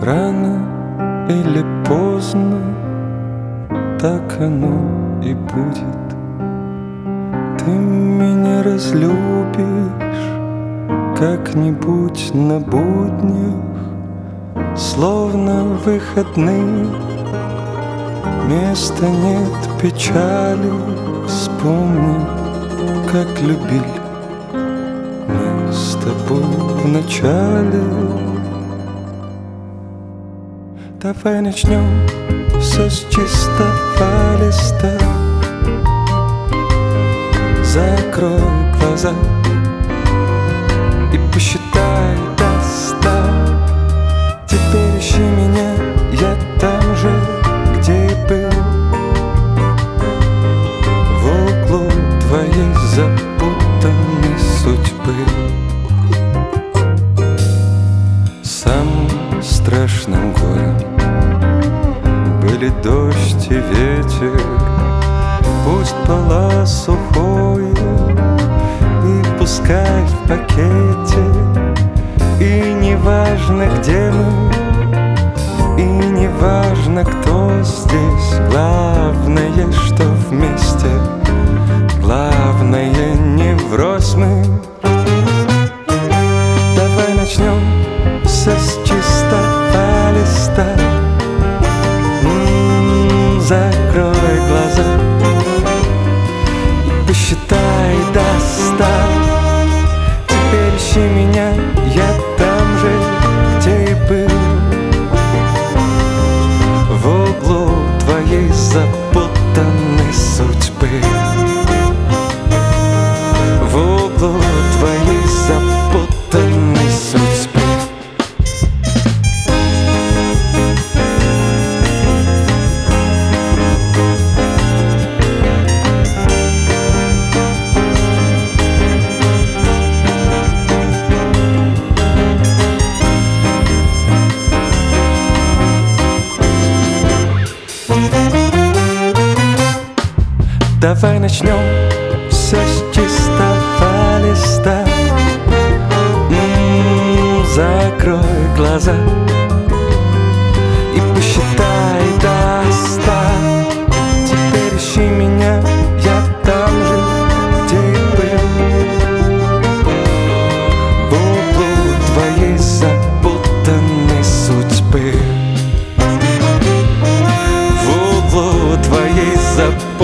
Рано или поздно так оно и будет. Ты меня разлюбишь как-нибудь на буднях, словно выходных. Места нет печали, вспомни, как любили мы с тобой вначале. Давай начнем все с чистого листа. Закрой глаза и посчитай до 100. Теперь ищи меня, я там же, где и был, в углу твоей запутанной судьбы. Самым страшным горем были дождь и ветер. Пусть пола сухое и пускай в пакете. И не важно, где мы, и не важно, кто здесь. Главное, что вместе. Главное, не врозь мы. Давай начнем все с чистого листа. Закрой глаза и посчитай до 100. Теперь ищи меня, я там же, где и был, в углу твоей запутанной судьбы. В углу твоей запутанной судьбы. Давай начнем все с чистого листа. Закрой глаза и посчитай до 100. Теперь ищи меня, я там же, где и был, в углу твоей запутанной судьбы. В углу твоей запутанной